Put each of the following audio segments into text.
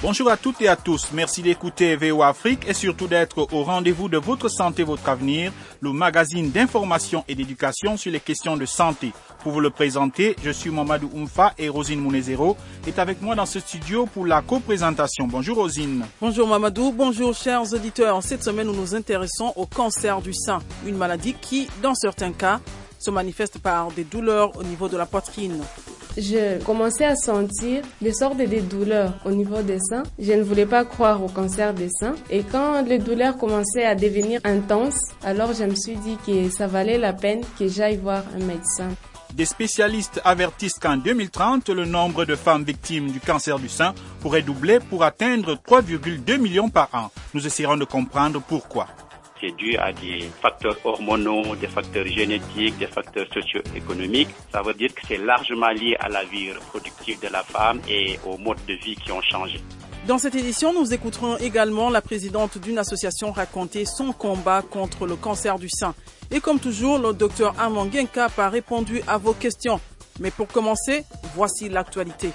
Bonjour à toutes et à tous. Merci d'écouter VOA Afrique et surtout d'être au rendez-vous de votre santé, votre avenir, le magazine d'information et d'éducation sur les questions de santé. Pour vous le présenter, je suis Mamadou Oumfa et Rosine Mounezero est avec moi dans ce studio pour la co-présentation. Bonjour Rosine. Bonjour Mamadou, bonjour chers auditeurs. Cette semaine, nous nous intéressons au cancer du sein, une maladie qui, dans certains cas, se manifeste par des douleurs au niveau de la poitrine. Je commençais à sentir des sortes de douleurs au niveau des seins. Je ne voulais pas croire au cancer des seins. Et quand les douleurs commençaient à devenir intenses, alors je me suis dit que ça valait la peine que j'aille voir un médecin. Des spécialistes avertissent qu'en 2030, le nombre de femmes victimes du cancer du sein pourrait doubler pour atteindre 3,2 millions par an. Nous essaierons de comprendre pourquoi. C'est dû à des facteurs hormonaux, des facteurs génétiques, des facteurs socio-économiques. Ça veut dire que c'est largement lié à la vie reproductive de la femme et aux modes de vie qui ont changé. Dans cette édition, nous écouterons également la présidente d'une association raconter son combat contre le cancer du sein. Et comme toujours, le docteur Armand Guenkap a répondu à vos questions. Mais pour commencer, voici l'actualité.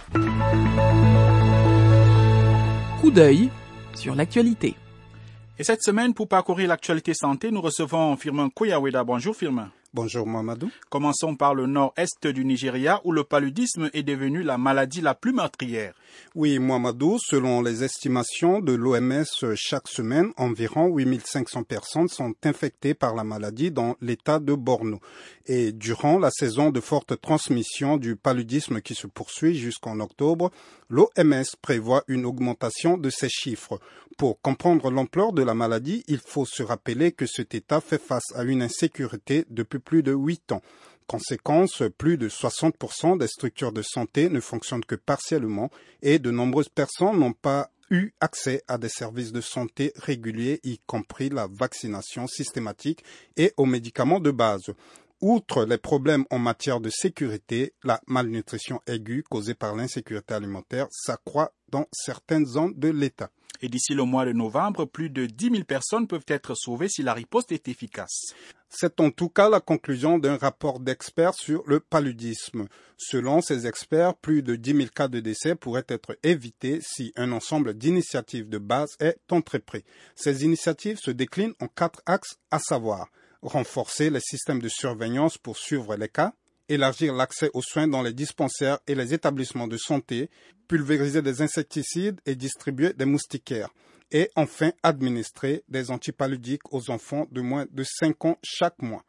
Coup d'œil sur l'actualité. Et cette semaine, pour parcourir l'actualité santé, nous recevons Firmin Koyaweda. Bonjour Firmin. Bonjour Mamadou. Commençons par le nord-est du Nigeria où le paludisme est devenu la maladie la plus meurtrière. Oui, Mamadou, selon les estimations de l'OMS, chaque semaine, environ 8500 personnes sont infectées par la maladie dans l'état de Borno. Et durant la saison de forte transmission du paludisme qui se poursuit jusqu'en octobre, l'OMS prévoit une augmentation de ces chiffres. Pour comprendre l'ampleur de la maladie, il faut se rappeler que cet état fait face à une insécurité depuis plus de 8 ans. Conséquence, plus de 60% des structures de santé ne fonctionnent que partiellement et de nombreuses personnes n'ont pas eu accès à des services de santé réguliers, y compris la vaccination systématique et aux médicaments de base. Outre les problèmes en matière de sécurité, la malnutrition aiguë causée par l'insécurité alimentaire s'accroît dans certaines zones de l'État. Et d'ici le mois de novembre, plus de 10 000 personnes peuvent être sauvées si la riposte est efficace. C'est en tout cas la conclusion d'un rapport d'experts sur le paludisme. Selon ces experts, plus de 10 000 cas de décès pourraient être évités si un ensemble d'initiatives de base est entrepris. Ces initiatives se déclinent en 4 axes, à savoir renforcer les systèmes de surveillance pour suivre les cas, élargir l'accès aux soins dans les dispensaires et les établissements de santé, pulvériser des insecticides et distribuer des moustiquaires. Et enfin, administrer des antipaludiques aux enfants de moins de 5 ans chaque mois.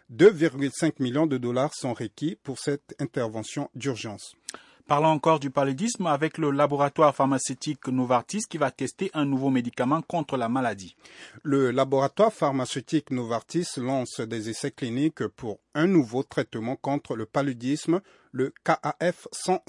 2,5 millions de dollars sont requis pour cette intervention d'urgence. Parlons encore du paludisme avec le laboratoire pharmaceutique Novartis qui va tester un nouveau médicament contre la maladie. Le laboratoire pharmaceutique Novartis lance des essais cliniques pour un nouveau traitement contre le paludisme, le KAF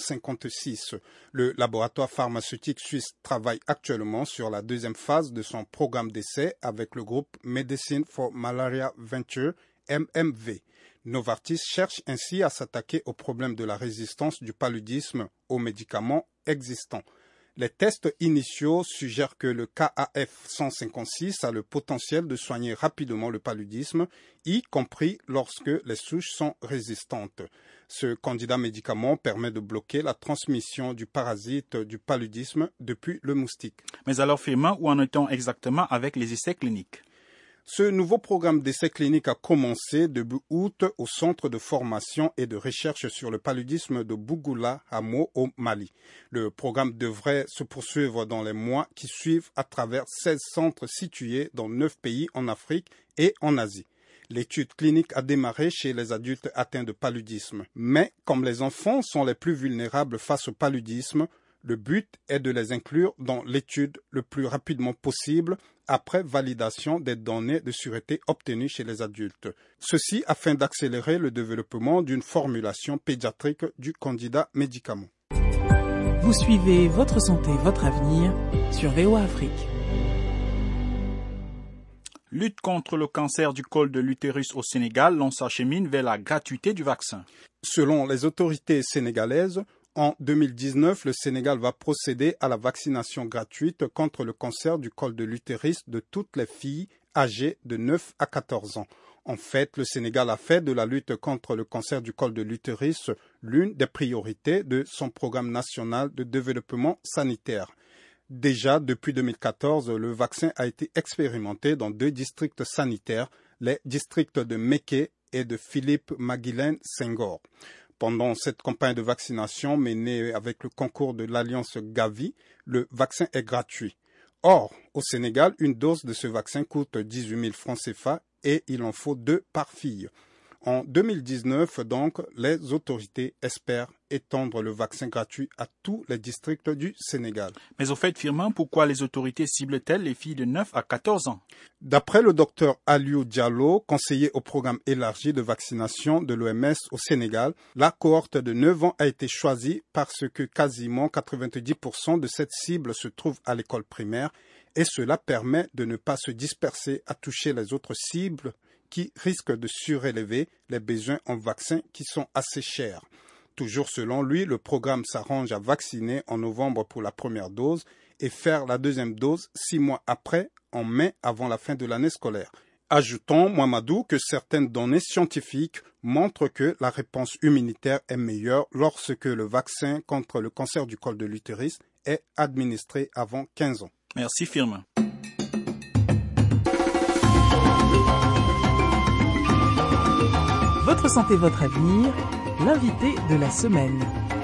156. Le laboratoire pharmaceutique suisse travaille actuellement sur la deuxième phase de son programme d'essai avec le groupe Medicine for Malaria Venture, MMV. Novartis cherche ainsi à s'attaquer au problème de la résistance du paludisme aux médicaments existants. Les tests initiaux suggèrent que le KAF 156 a le potentiel de soigner rapidement le paludisme, y compris lorsque les souches sont résistantes. Ce candidat médicament permet de bloquer la transmission du parasite du paludisme depuis le moustique. Mais alors, Firmin, où en est-on exactement avec les essais cliniques ? Ce nouveau programme d'essai clinique a commencé début août au Centre de formation et de recherche sur le paludisme de Bougoula, Hamo, au Mali. Le programme devrait se poursuivre dans les mois qui suivent à travers 16 centres situés dans 9 pays en Afrique et en Asie. L'étude clinique a démarré chez les adultes atteints de paludisme. Mais comme les enfants sont les plus vulnérables face au paludisme, le but est de les inclure dans l'étude le plus rapidement possible après validation des données de sûreté obtenues chez les adultes. Ceci afin d'accélérer le développement d'une formulation pédiatrique du candidat médicament. Vous suivez Votre santé, votre avenir sur VOA Afrique. Lutte contre le cancer du col de l'utérus au Sénégal, l'on s'achemine vers la gratuité du vaccin. Selon les autorités sénégalaises, en 2019, le Sénégal va procéder à la vaccination gratuite contre le cancer du col de l'utérus de toutes les filles âgées de 9 à 14 ans. En fait, le Sénégal a fait de la lutte contre le cancer du col de l'utérus l'une des priorités de son programme national de développement sanitaire. Déjà, depuis 2014, le vaccin a été expérimenté dans 2 districts sanitaires, les districts de Méké et de Philippe Maguilène Senghor. Pendant cette campagne de vaccination menée avec le concours de l'Alliance Gavi, le vaccin est gratuit. Or, au Sénégal, une dose de ce vaccin coûte 18 000 francs CFA et il en faut 2 par fille. En 2019, donc, les autorités espèrent étendre le vaccin gratuit à tous les districts du Sénégal. Mais au fait, Firmin, pourquoi les autorités ciblent-elles les filles de 9 à 14 ans? D'après le docteur Aliou Diallo, conseiller au programme élargi de vaccination de l'OMS au Sénégal, la cohorte de 9 ans a été choisie parce que quasiment 90% de cette cible se trouve à l'école primaire et cela permet de ne pas se disperser à toucher les autres cibles qui risquent de surélever les besoins en vaccins qui sont assez chers. Toujours selon lui, le programme s'arrange à vacciner en novembre pour la première dose et faire la deuxième dose 6 mois après, en mai, avant la fin de l'année scolaire. Ajoutons, Mouamadou, que certaines données scientifiques montrent que la réponse immunitaire est meilleure lorsque le vaccin contre le cancer du col de l'utérus est administré avant 15 ans. Merci, Firmin. Votre santé, votre avenir, l'invité de la semaine.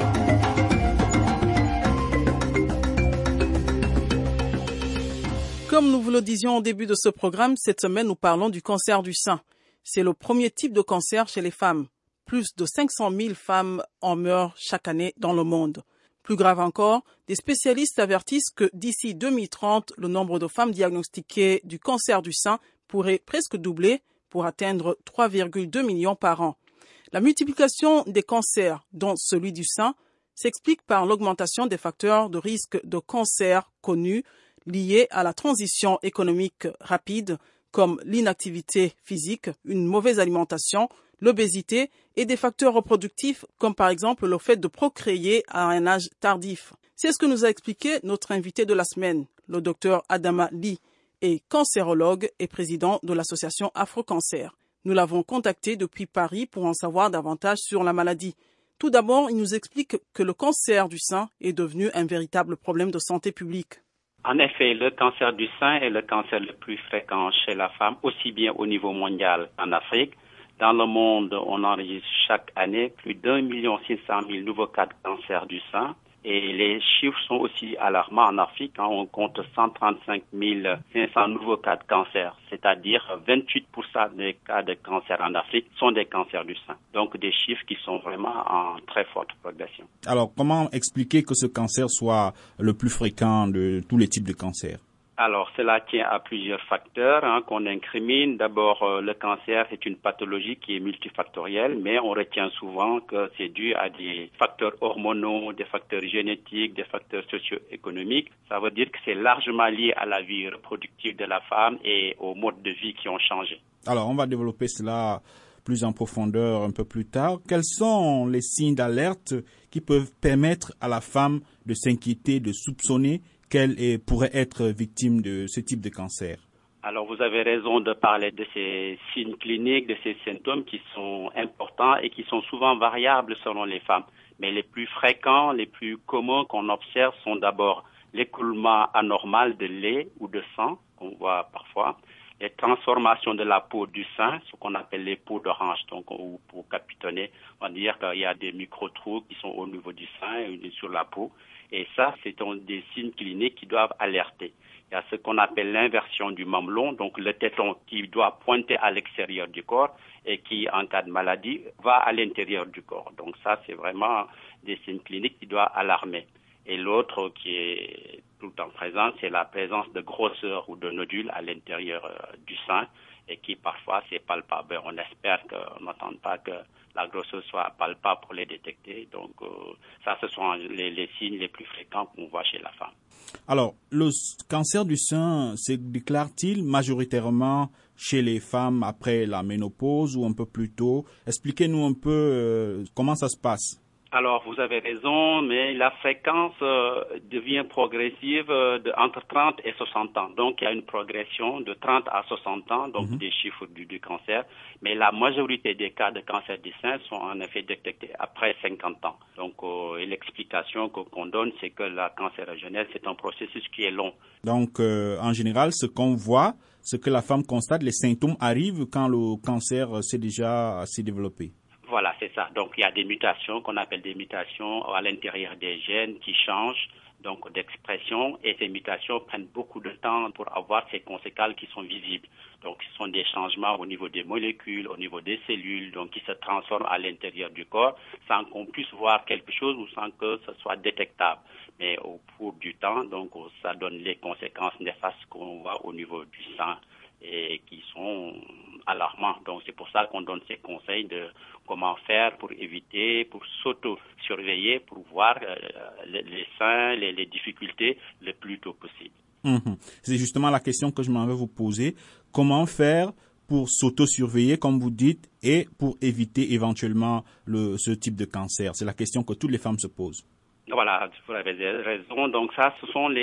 Comme nous vous le disions au début de ce programme, cette semaine nous parlons du cancer du sein. C'est le premier type de cancer chez les femmes. Plus de 500 000 femmes en meurent chaque année dans le monde. Plus grave encore, des spécialistes avertissent que d'ici 2030, le nombre de femmes diagnostiquées du cancer du sein pourrait presque doubler pour atteindre 3,2 millions par an. La multiplication des cancers, dont celui du sein, s'explique par l'augmentation des facteurs de risque de cancer connus liés à la transition économique rapide, comme l'inactivité physique, une mauvaise alimentation, l'obésité et des facteurs reproductifs, comme par exemple le fait de procréer à un âge tardif. C'est ce que nous a expliqué notre invité de la semaine, le docteur Adama Ly, est cancérologue et président de l'association Afro-Cancer. Nous l'avons contacté depuis Paris pour en savoir davantage sur la maladie. Tout d'abord, il nous explique que le cancer du sein est devenu un véritable problème de santé publique. En effet, le cancer du sein est le cancer le plus fréquent chez la femme, aussi bien au niveau mondial qu'en Afrique. Dans le monde, on enregistre chaque année plus d'1 600 000 nouveaux cas de cancer du sein. Et les chiffres sont aussi alarmants en Afrique. On compte 135 500 nouveaux cas de cancer, c'est-à-dire 28% des cas de cancer en Afrique sont des cancers du sein. Donc des chiffres qui sont vraiment en très forte progression. Alors, comment expliquer que ce cancer soit le plus fréquent de tous les types de cancers? Alors, cela tient à plusieurs facteurs qu'on incrimine. D'abord, le cancer est une pathologie qui est multifactorielle, mais on retient souvent que c'est dû à des facteurs hormonaux, des facteurs génétiques, des facteurs socio-économiques. Ça veut dire que c'est largement lié à la vie reproductive de la femme et aux modes de vie qui ont changé. Alors, on va développer cela plus en profondeur un peu plus tard. Quels sont les signes d'alerte qui peuvent permettre à la femme de s'inquiéter, de soupçonner qu'elle pourrait être victime de ce type de cancer? Alors, vous avez raison de parler de ces signes cliniques, de ces symptômes qui sont importants et qui sont souvent variables selon les femmes. Mais les plus fréquents, les plus communs qu'on observe sont d'abord l'écoulement anormal de lait ou de sang, qu'on voit parfois, les transformations de la peau du sein, ce qu'on appelle les peaux d'orange, donc ou pour capitonner, on va dire qu'il y a des micro-trous qui sont au niveau du sein et sur la peau. Et ça, c'est des signes cliniques qui doivent alerter. Il y a ce qu'on appelle l'inversion du mamelon, donc le téton qui doit pointer à l'extérieur du corps et qui, en cas de maladie, va à l'intérieur du corps. Donc ça, c'est vraiment des signes cliniques qui doivent alarmer. Et l'autre qui est tout le temps présent, c'est la présence de grosseur ou de nodules à l'intérieur du sein et qui parfois c'est palpable. On espère qu'on n'entende pas que la grosseur soit palpable pour les détecter. Donc ça, ce sont les signes les plus fréquents qu'on voit chez la femme. Alors, le cancer du sein se déclare-t-il majoritairement chez les femmes après la ménopause ou un peu plus tôt? Expliquez-nous un peu comment ça se passe. Alors, vous avez raison, mais la fréquence devient progressive entre 30 et 60 ans. Donc, il y a une progression de 30 à 60 ans, donc des chiffres du cancer. Mais la majorité des cas de cancer du sein sont en effet détectés après 50 ans. Donc, et l'explication qu'on donne, c'est que la cancérogénèse, c'est un processus qui est long. Donc, en général, ce qu'on voit, ce que la femme constate, les symptômes arrivent quand le cancer s'est déjà assez développé. Voilà, c'est ça. Donc, il y a des mutations qu'on appelle des mutations à l'intérieur des gènes qui changent donc d'expression et ces mutations prennent beaucoup de temps pour avoir ces conséquences qui sont visibles. Donc, ce sont des changements au niveau des molécules, au niveau des cellules, donc qui se transforment à l'intérieur du corps sans qu'on puisse voir quelque chose ou sans que ce soit détectable. Mais au cours du temps, donc, ça donne les conséquences néfastes qu'on voit au niveau du sang et qui sont alarmants. Donc, c'est pour ça qu'on donne ces conseils de comment faire pour éviter, pour s'auto-surveiller, pour voir les seins, les difficultés le plus tôt possible. C'est justement la question que je m'en vais vous poser. Comment faire pour s'auto-surveiller, comme vous dites, et pour éviter éventuellement ce type de cancer? C'est la question que toutes les femmes se posent. Voilà, vous avez raison. Donc ça, ce sont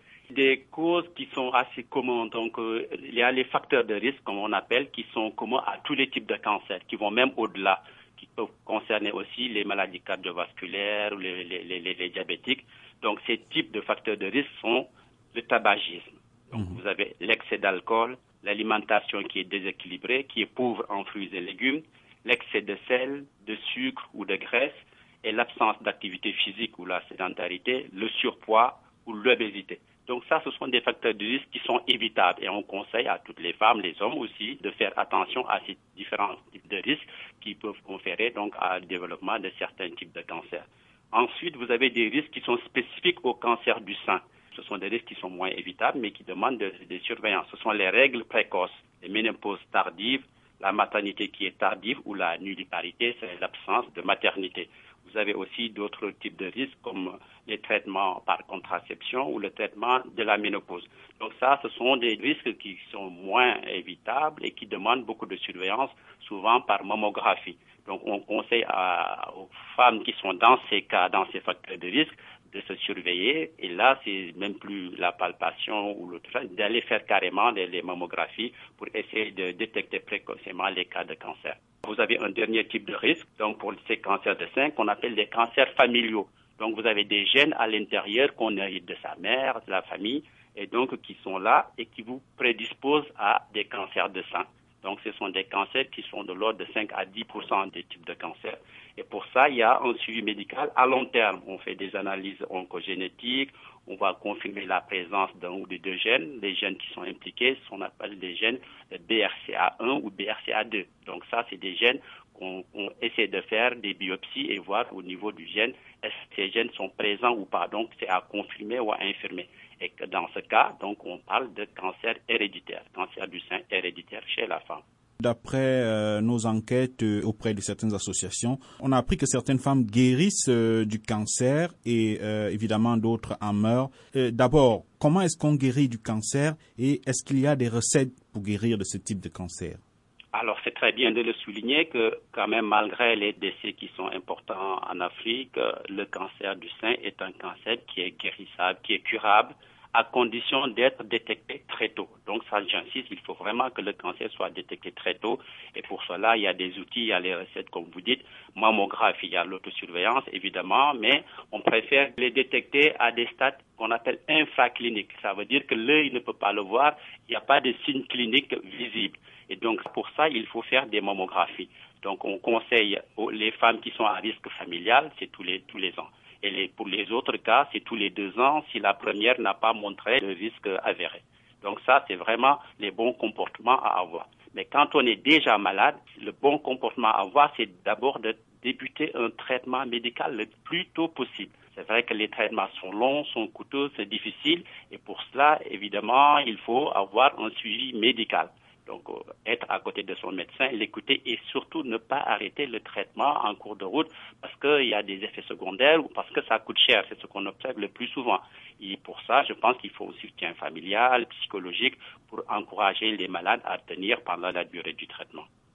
des causes qui sont assez communes. Donc, il y a les facteurs de risque, comme on appelle, qui sont communs à tous les types de cancers, qui vont même au-delà, qui peuvent concerner aussi les maladies cardiovasculaires ou les diabétiques. Donc, ces types de facteurs de risque sont le tabagisme. Donc, vous avez l'excès d'alcool, l'alimentation qui est déséquilibrée, qui est pauvre en fruits et légumes, l'excès de sel, de sucre ou de graisse, et l'absence d'activité physique ou la sédentarité, le surpoids ou l'obésité. Donc ça, ce sont des facteurs de risque qui sont évitables et on conseille à toutes les femmes, les hommes aussi, de faire attention à ces différents types de risques qui peuvent conférer donc à le développement de certains types de cancers. Ensuite, vous avez des risques qui sont spécifiques au cancer du sein. Ce sont des risques qui sont moins évitables mais qui demandent des surveillances. Ce sont les règles précoces, les ménopauses tardives, la maternité qui est tardive ou la nulliparité, c'est l'absence de maternité. Vous avez aussi d'autres types de risques comme les traitements par contraception ou le traitement de la ménopause. Donc ça, ce sont des risques qui sont moins évitables et qui demandent beaucoup de surveillance, souvent par mammographie. Donc on conseille aux femmes qui sont dans ces cas, dans ces facteurs de risque, de se surveiller. Et là, c'est même plus la palpation ou d'aller faire carrément les mammographies pour essayer de détecter précocement les cas de cancer. Vous avez un dernier type de risque, donc pour ces cancers de sein, qu'on appelle des cancers familiaux. Donc vous avez des gènes à l'intérieur qu'on hérite de sa mère, de la famille, et donc qui sont là et qui vous prédisposent à des cancers de sein. Donc ce sont des cancers qui sont de l'ordre de 5 à 10% des types de cancers. Et pour ça, il y a un suivi médical à long terme. On fait des analyses oncogénétiques, on va confirmer la présence d'un ou de deux gènes. Les gènes qui sont impliqués, on appelle des gènes BRCA1 ou BRCA2. Donc ça, c'est des gènes qu'on essaie de faire des biopsies et voir au niveau du gène, est-ce que ces gènes sont présents ou pas. Donc c'est à confirmer ou à infirmer. Et que dans ce cas, donc on parle de cancer héréditaire, cancer du sein héréditaire chez la femme. D'après nos enquêtes auprès de certaines associations, on a appris que certaines femmes guérissent du cancer et évidemment d'autres en meurent. D'abord, comment est-ce qu'on guérit du cancer et est-ce qu'il y a des recettes pour guérir de ce type de cancer? Alors, c'est très bien de le souligner que quand même, malgré les décès qui sont importants en Afrique, le cancer du sein est un cancer qui est guérissable, qui est curable, à condition d'être détecté très tôt. Donc ça, j'insiste, il faut vraiment que le cancer soit détecté très tôt. Et pour cela, il y a des outils, il y a les recettes, comme vous dites, mammographie, il y a l'autosurveillance, évidemment, mais on préfère les détecter à des stades qu'on appelle infracliniques. Ça veut dire que l'œil ne peut pas le voir, il n'y a pas de signes cliniques visibles. Et donc, pour ça, il faut faire des mammographies. Donc, on conseille les femmes qui sont à risque familial, c'est tous les ans. Et pour les autres cas, c'est tous les 2 ans si la première n'a pas montré le risque avéré. Donc ça, c'est vraiment les bons comportements à avoir. Mais quand on est déjà malade, le bon comportement à avoir, c'est d'abord de débuter un traitement médical le plus tôt possible. C'est vrai que les traitements sont longs, sont coûteux, c'est difficile. Et pour cela, évidemment, il faut avoir un suivi médical. Donc, être à côté de son médecin, l'écouter et surtout ne pas arrêter le traitement en cours de route parce qu'il y a des effets secondaires ou parce que ça coûte cher. C'est ce qu'on observe le plus souvent. Et pour ça, je pense qu'il faut un soutien familial, psychologique pour encourager les malades à tenir pendant la durée du traitement.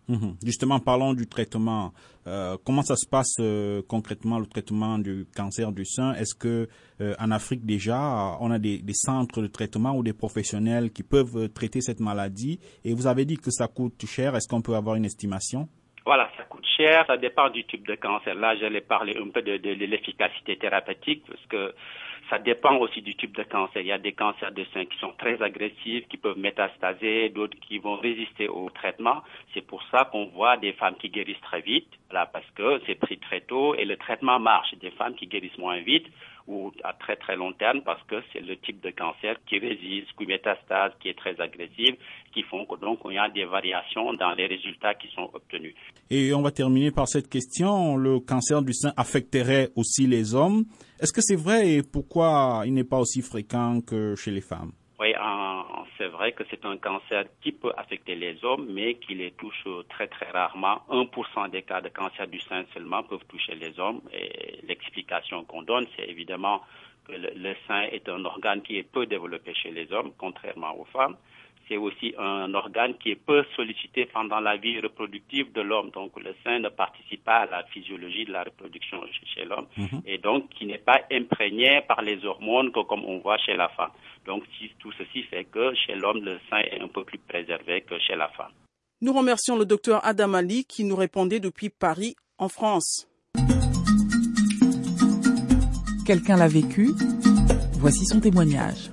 Justement, parlons du traitement. Comment ça se passe concrètement, le traitement du cancer du sein? Est-ce que en Afrique déjà, on a des centres de traitement ou des professionnels qui peuvent traiter cette maladie? Et vous avez dit que ça coûte cher. Est-ce qu'on peut avoir une estimation? Voilà, ça coûte cher, ça dépend du type de cancer. Là, j'allais parler un peu de l'efficacité thérapeutique parce que ça dépend aussi du type de cancer. Il y a des cancers de sein qui sont très agressifs, qui peuvent métastaser, d'autres qui vont résister au traitement. C'est pour ça qu'on voit des femmes qui guérissent très vite, là, parce que c'est pris très tôt et le traitement marche. Des femmes qui guérissent moins vite ou à très très long terme parce que c'est le type de cancer qui résiste, qui métastase, qui est très agressif, qui font que donc il y a des variations dans les résultats qui sont obtenus. Et on va terminer par cette question. Le cancer du sein affecterait aussi les hommes. Est-ce que c'est vrai et pourquoi il n'est pas aussi fréquent que chez les femmes? Oui, c'est vrai que c'est un cancer qui peut affecter les hommes, mais qui les touche très très rarement. 1% des cas de cancer du sein seulement peuvent toucher les hommes. Et l'explication qu'on donne, c'est évidemment que le sein est un organe qui est peu développé chez les hommes, contrairement aux femmes. C'est aussi un organe qui est peu sollicité pendant la vie reproductive de l'homme. Donc, le sein ne participe pas à la physiologie de la reproduction chez l'homme et donc qui n'est pas imprégné par les hormones comme on voit chez la femme. Donc, tout ceci fait que chez l'homme, le sein est un peu plus préservé que chez la femme. Nous remercions le docteur Adam Ali qui nous répondait depuis Paris, en France. Quelqu'un l'a vécu? Voici son témoignage.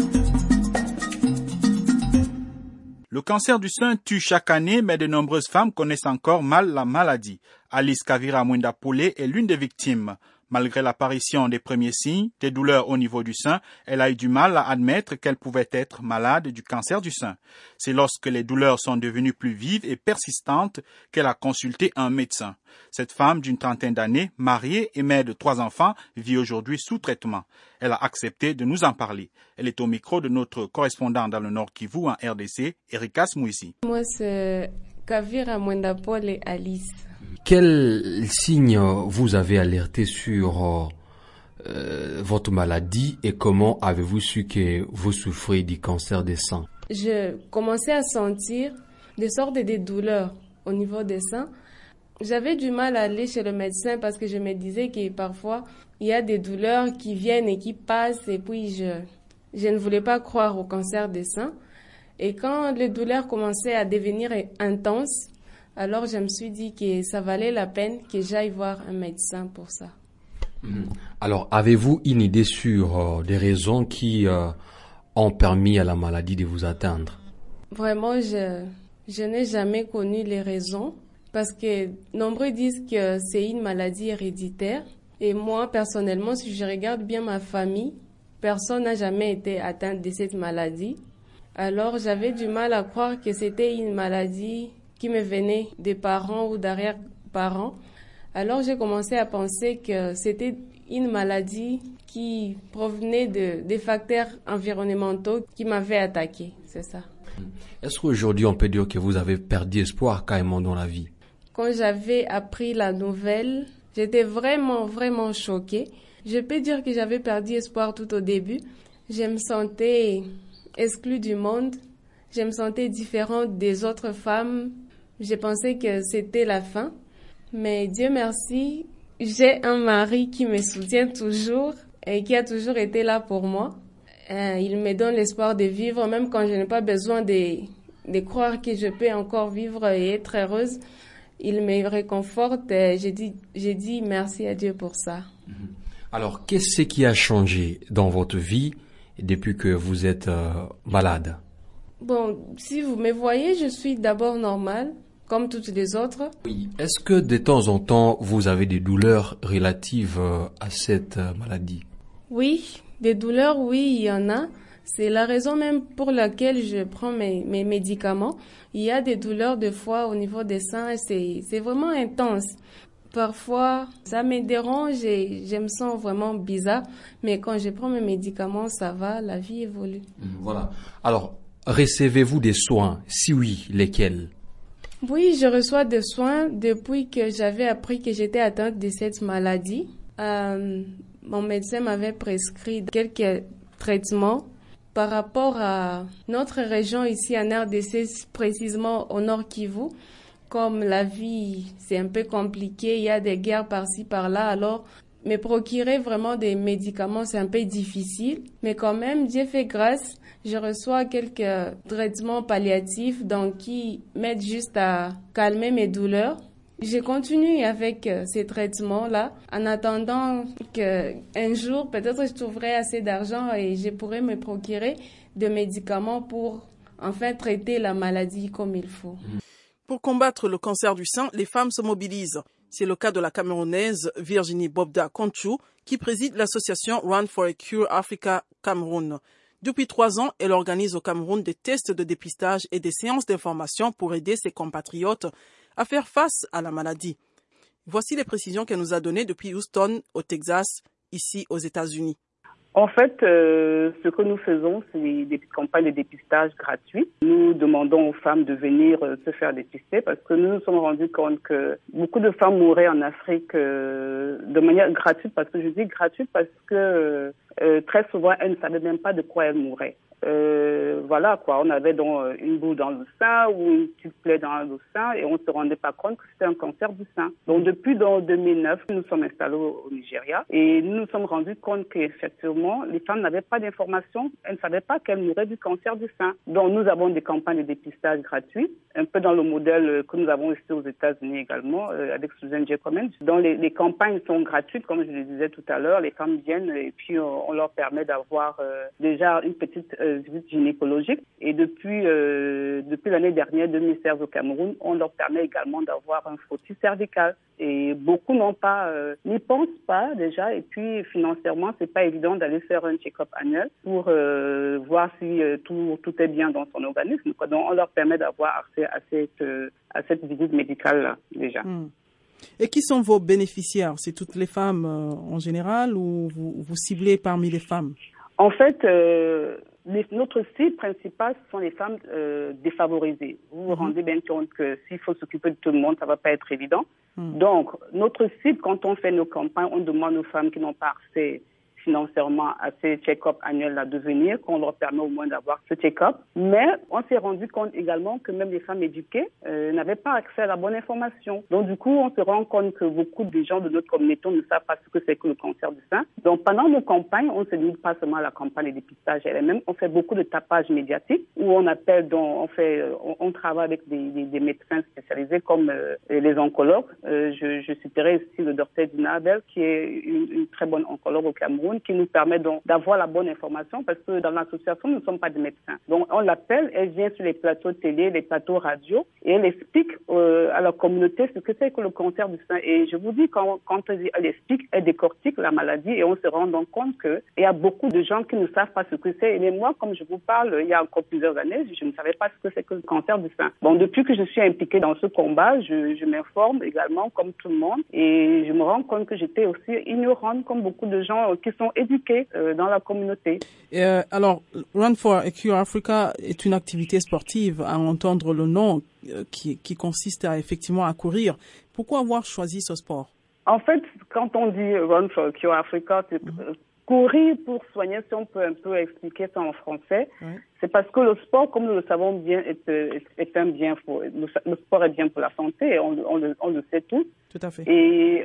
Le cancer du sein tue chaque année, mais de nombreuses femmes connaissent encore mal la maladie. Alice Kavira Mwenda-Poulé est l'une des victimes. Malgré l'apparition des premiers signes, des douleurs au niveau du sein, elle a eu du mal à admettre qu'elle pouvait être malade du cancer du sein. C'est lorsque les douleurs sont devenues plus vives et persistantes qu'elle a consulté un médecin. Cette femme d'une trentaine d'années, mariée et mère de 3 enfants, vit aujourd'hui sous traitement. Elle a accepté de nous en parler. Elle est au micro de notre correspondant dans le Nord Kivu en RDC, Erika Smouissi. Moi, c'est Kavira Mwenda-Poulé Alice. Quels signes vous avez alerté sur votre maladie et comment avez-vous su que vous souffrez du cancer des seins? Je commençais à sentir des sortes de douleurs au niveau des seins. J'avais du mal à aller chez le médecin parce que je me disais que parfois il y a des douleurs qui viennent et qui passent et puis je ne voulais pas croire au cancer des seins. Et quand les douleurs commençaient à devenir intenses, alors je me suis dit que ça valait la peine que j'aille voir un médecin pour ça. Alors, avez-vous une idée sur des raisons qui ont permis à la maladie de vous atteindre? Vraiment, je n'ai jamais connu les raisons parce que nombreux disent que c'est une maladie héréditaire. Et moi, personnellement, si je regarde bien ma famille, personne n'a jamais été atteint de cette maladie. Alors, j'avais du mal à croire que c'était une maladie qui me venait des parents ou d'arrière-parents. Alors j'ai commencé à penser que c'était une maladie qui provenait des facteurs environnementaux qui m'avaient attaqué, c'est ça. Est-ce qu'aujourd'hui on peut dire que vous avez perdu espoir carrément dans la vie? Quand j'avais appris la nouvelle, j'étais vraiment, vraiment choquée. Je peux dire que j'avais perdu espoir tout au début. Je me sentais exclue du monde. Je me sentais différente des autres femmes. Je pensais que c'était la fin, mais Dieu merci, j'ai un mari qui me soutient toujours et qui a toujours été là pour moi. Il me donne l'espoir de vivre, même quand je n'ai pas besoin de croire que je peux encore vivre et être heureuse. Il me réconforte et j'ai dit merci à Dieu pour ça. Alors, qu'est-ce qui a changé dans votre vie depuis que vous êtes malade? Bon, si vous me voyez, je suis d'abord normale, comme toutes les autres. Oui. Est-ce que de temps en temps, vous avez des douleurs relatives à cette maladie? Oui, des douleurs, oui, il y en a. C'est la raison même pour laquelle je prends mes médicaments. Il y a des douleurs de fois au niveau des seins et c'est vraiment intense. Parfois, ça me dérange et je me sens vraiment bizarre. Mais quand je prends mes médicaments, ça va, la vie évolue. Voilà. Alors, recevez-vous des soins? Si oui, lesquels? Oui, je reçois des soins depuis que j'avais appris que j'étais atteinte de cette maladie. Mon médecin m'avait prescrit quelques traitements par rapport à notre région ici en RDC, précisément au Nord Kivu. comme la vie, c'est un peu compliqué, il y a des guerres par-ci, par-là, alors me procurer vraiment des médicaments, c'est un peu difficile. Mais quand même, Dieu fait grâce, je reçois quelques traitements palliatifs donc qui m'aident juste à calmer mes douleurs. Je continue avec ces traitements-là en attendant qu'un jour, peut-être je trouverai assez d'argent et je pourrai me procurer des médicaments pour enfin traiter la maladie comme il faut. Pour combattre le cancer du sein, les femmes se mobilisent. C'est le cas de la Camerounaise Virginie Bobda Konchou qui préside l'association Run for a Cure Africa Cameroun. Depuis 3 ans, elle organise au Cameroun des tests de dépistage et des séances d'information pour aider ses compatriotes à faire face à la maladie. Voici les précisions qu'elle nous a données depuis Houston, au Texas, ici aux États-Unis. En fait, ce que nous faisons, c'est des campagnes de dépistage gratuites. Nous demandons aux femmes de venir se faire dépister parce que nous nous sommes rendus compte que beaucoup de femmes mouraient en Afrique de manière gratuite. Parce que je dis gratuite parce que très souvent, elles ne savaient même pas de quoi elles mouraient. Voilà quoi, on avait donc une boule dans le sein ou une petite plaie dans le sein et on ne se rendait pas compte que c'était un cancer du sein. Donc depuis 2009, nous sommes installés au Nigeria et nous nous sommes rendus compte qu'effectivement, les femmes n'avaient pas d'informations, elles ne savaient pas qu'elles mouraient du cancer du sein. Donc nous avons des campagnes de dépistage gratuites, un peu dans le modèle que nous avons ici aux États-Unis également, avec Susan J. Komen. Donc les campagnes sont gratuites, comme je le disais tout à l'heure, les femmes viennent et puis on leur permet d'avoir déjà une petite visite gynécologique. Et depuis l'année dernière, 2016 au Cameroun, on leur permet également d'avoir un frottis cervical. Et beaucoup n'y pensent pas déjà. Et puis financièrement, c'est pas évident d'aller faire un check-up annuel pour voir si tout est bien dans son organisme. Donc on leur permet d'avoir accès à cette visite médicale-là déjà. Et qui sont vos bénéficiaires? C'est toutes les femmes en général ou vous ciblez parmi les femmes? En fait, notre cible principale, ce sont les femmes défavorisées. Vous vous rendez bien compte que s'il faut s'occuper de tout le monde, ça ne va pas être évident. Donc, notre cible, quand on fait nos campagnes, on demande aux femmes qui n'ont pas accès financièrement à ces check-up annuels à devenir, qu'on leur permet au moins d'avoir ce check-up. Mais on s'est rendu compte également que même les femmes éduquées n'avaient pas accès à la bonne information. Donc du coup, on se rend compte que beaucoup de gens de notre communauté ne savent pas ce que c'est que le cancer du sein. Donc pendant nos campagnes, on ne se limite pas seulement à la campagne de dépistage elle-même, on fait beaucoup de tapage médiatique où on appelle, on travaille avec des médecins spécialisés comme les oncologues. Je citerai ici le docteur Dina Abel, qui est une très bonne oncologue au Cameroun, qui nous permet donc d'avoir la bonne information parce que dans l'association, nous ne sommes pas des médecins. Donc, on l'appelle, elle vient sur les plateaux télé, les plateaux radio et elle explique à la communauté ce que c'est que le cancer du sein. Et je vous dis, quand elle explique, elle décortique la maladie et on se rend donc compte qu'il y a beaucoup de gens qui ne savent pas ce que c'est. Et moi, comme je vous parle, il y a encore plusieurs années, je ne savais pas ce que c'est que le cancer du sein. Bon, depuis que je suis impliquée dans ce combat, je m'informe également comme tout le monde et je me rends compte que j'étais aussi ignorante comme beaucoup de gens qui sont éduqués dans la communauté. Alors, Run for a Cure Africa est une activité sportive, à entendre le nom qui consiste effectivement à courir. Pourquoi avoir choisi ce sport? En fait, quand on dit Run for a Cure Africa, c'est courir pour soigner, si on peut un peu expliquer ça en français. C'est parce que le sport, comme nous le savons bien, est un bien. Le sport est bien pour la santé, on le sait tous. Tout à fait. Et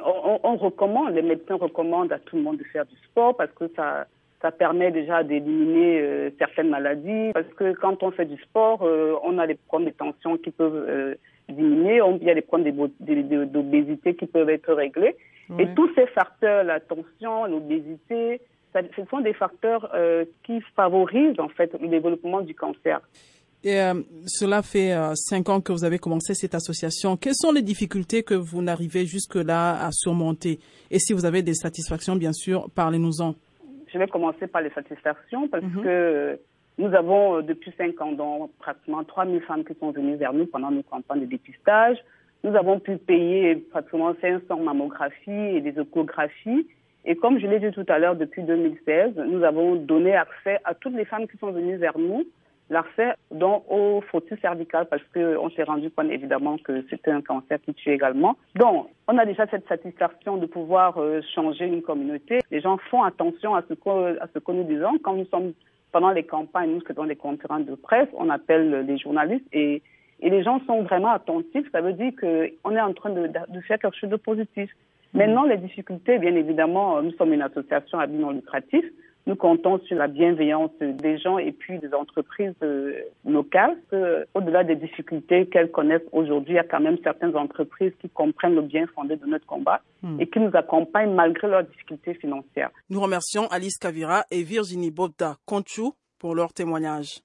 les médecins recommandent à tout le monde de faire du sport parce que ça permet déjà d'éliminer certaines maladies. Parce que quand on fait du sport, on a des problèmes de tension qui peuvent diminuer, il y a des problèmes d'obésité qui peuvent être réglés. Et tous ces facteurs, la tension, l'obésité, ce sont des facteurs qui favorisent en fait le développement du cancer. Et cela fait 5 ans que vous avez commencé cette association. Quelles sont les difficultés que vous n'arrivez jusque-là à surmonter? Et si vous avez des satisfactions, bien sûr, parlez-nous-en. Je vais commencer par les satisfactions parce que nous avons depuis 5 ans donc, pratiquement 3000 femmes qui sont venues vers nous pendant nos campagnes de dépistage. Nous avons pu payer pratiquement 500 mammographies et des échographies. Et comme je l'ai dit tout à l'heure, depuis 2016, nous avons donné accès à toutes les femmes qui sont venues vers nous, l'accès donc au frottis cervical parce qu'on s'est rendu compte évidemment que c'était un cancer qui tue également. Donc, on a déjà cette satisfaction de pouvoir changer une communauté. Les gens font attention à ce que nous disons. Quand nous sommes pendant les campagnes, nous faisons des conférences de presse, on appelle les journalistes et et les gens sont vraiment attentifs, ça veut dire qu'on est en train de faire quelque chose de positif. Maintenant, les difficultés, bien évidemment, nous sommes une association à but non lucratif. Nous comptons sur la bienveillance des gens et puis des entreprises locales. Au-delà des difficultés qu'elles connaissent aujourd'hui, il y a quand même certaines entreprises qui comprennent le bien fondé de notre combat et qui nous accompagnent malgré leurs difficultés financières. Nous remercions Alice Kavira et Virginie Bobda-Conchou pour leur témoignage.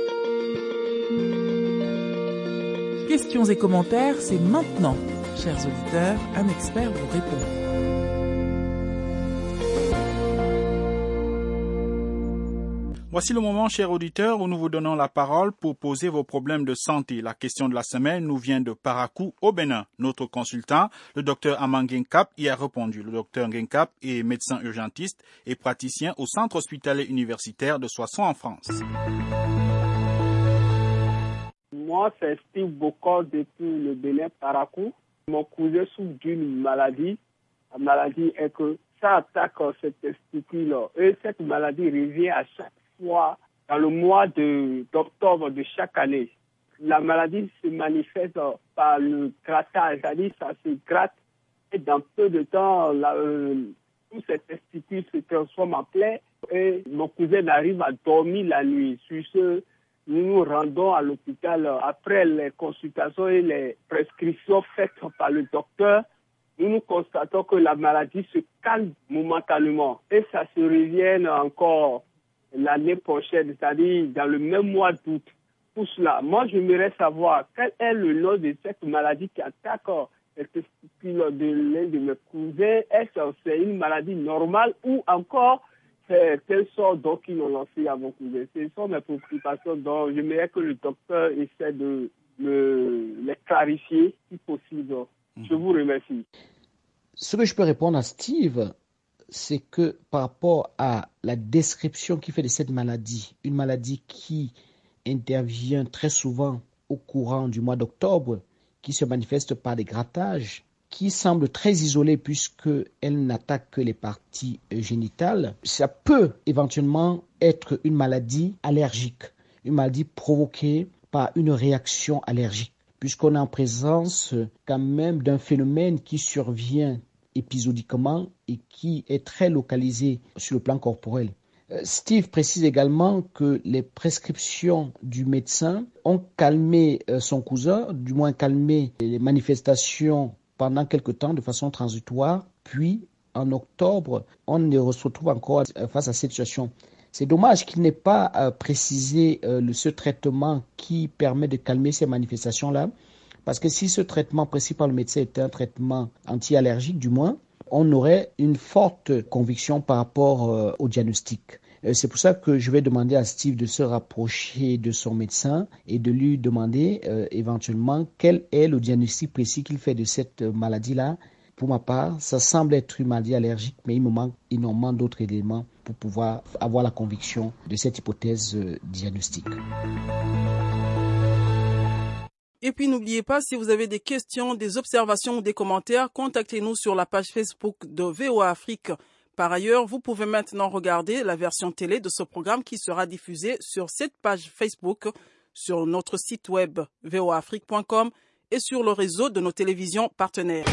Questions et commentaires, c'est maintenant. Chers auditeurs, un expert vous répond. Voici le moment, chers auditeurs, où nous vous donnons la parole pour poser vos problèmes de santé. La question de la semaine nous vient de Parakou, au Bénin. Notre consultant, le docteur Amang Ngenkap, y a répondu. Le docteur Ngenkap est médecin urgentiste et praticien au centre hospitalier universitaire de Soissons en France. Moi, c'est Steve Bokor depuis le Bénin, Parakou. Mon cousin souffre d'une maladie. La maladie est que ça attaque cette testicule. Et cette maladie revient à chaque fois dans le mois d'octobre de chaque année. La maladie se manifeste par le grattage, c'est-à-dire ça se gratte et dans peu de temps, tous ces testicules se transforment en plaie et mon cousin arrive à dormir la nuit. Sur ce, nous nous rendons à l'hôpital après les consultations et les prescriptions faites par le docteur. Nous constatons que la maladie se calme momentanément et ça se revient encore l'année prochaine, c'est-à-dire dans le même mois d'août. Pour cela, moi, j'aimerais savoir quel est le nom de cette maladie qui attaque les testicules de l'un de mes cousins. Est-ce que c'est une maladie normale ou encore quelles sortes donc ils ont lancé à mon cousin? Ce sont mes préoccupations, donc j'aimerais que le docteur essaie de les clarifier si possible. Je vous remercie. Ce que je peux répondre à Steve, c'est que par rapport à la description qu'il fait de cette maladie, une maladie qui intervient très souvent au courant du mois d'octobre, qui se manifeste par des grattages, qui semble très isolée puisqu'elle n'attaque que les parties génitales, ça peut éventuellement être une maladie allergique, une maladie provoquée par une réaction allergique, puisqu'on est en présence quand même d'un phénomène qui survient épisodiquement et qui est très localisé sur le plan corporel. Steve précise également que les prescriptions du médecin ont calmé son cousin, du moins calmé les manifestations pendant quelque temps de façon transitoire, puis en octobre, on se retrouve encore face à cette situation. C'est dommage qu'il n'ait pas précisé ce traitement qui permet de calmer ces manifestations-là, parce que si ce traitement précis par le médecin était un traitement anti-allergique, du moins, on aurait une forte conviction par rapport au diagnostic. C'est pour ça que je vais demander à Steve de se rapprocher de son médecin et de lui demander éventuellement quel est le diagnostic précis qu'il fait de cette maladie-là. Pour ma part, ça semble être une maladie allergique, mais il me manque énormément d'autres éléments pour pouvoir avoir la conviction de cette hypothèse diagnostique. Et puis n'oubliez pas, si vous avez des questions, des observations ou des commentaires, contactez-nous sur la page Facebook de VOA Afrique. Par ailleurs, vous pouvez maintenant regarder la version télé de ce programme qui sera diffusé sur cette page Facebook, sur notre site web voaafrique.com et sur le réseau de nos télévisions partenaires.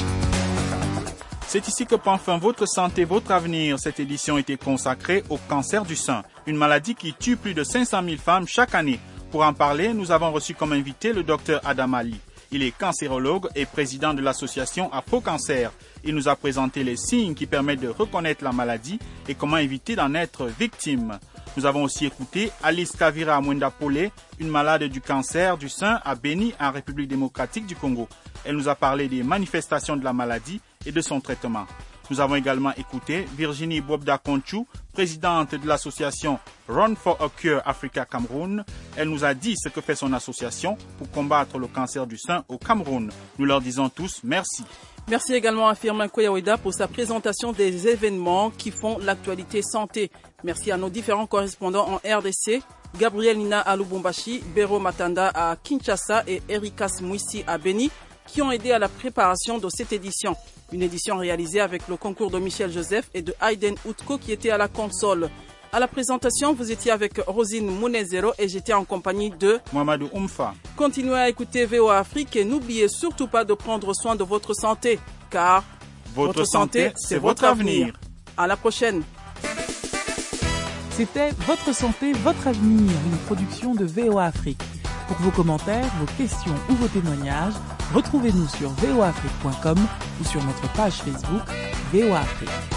C'est ici que prend fin votre santé, votre avenir. Cette édition était consacrée au cancer du sein, une maladie qui tue plus de 500 000 femmes chaque année. Pour en parler, nous avons reçu comme invité le docteur Adam Ali. Il est cancérologue et président de l'association Afro-Cancer. Il nous a présenté les signes qui permettent de reconnaître la maladie et comment éviter d'en être victime. Nous avons aussi écouté Alice Kavira Mwenda-Polé, une malade du cancer du sein à Beni, en République démocratique du Congo. Elle nous a parlé des manifestations de la maladie et de son traitement. Nous avons également écouté Virginie Bobda-Conchou, présidente de l'association Run for a Cure Africa Cameroun. Elle nous a dit ce que fait son association pour combattre le cancer du sein au Cameroun. Nous leur disons tous merci. Merci également à Firmin Koyaweda pour sa présentation des événements qui font l'actualité santé. Merci à nos différents correspondants en RDC, Gabriel Nina à Lubumbashi, Bero Matanda à Kinshasa et Erika Smouissi à Beni, qui ont aidé à la préparation de cette édition. Une édition réalisée avec le concours de Michel Joseph et de Hayden Outko qui était à la console. À la présentation, vous étiez avec Rosine Mounezero et j'étais en compagnie de Mamadou Oumfa. Continuez à écouter VOA Afrique et n'oubliez surtout pas de prendre soin de votre santé, car votre santé, c'est votre avenir. À la prochaine. C'était Votre santé, votre avenir, une production de VOA Afrique. Pour vos commentaires, vos questions ou vos témoignages, retrouvez-nous sur voaafrique.com ou sur notre page Facebook VOA Afrique.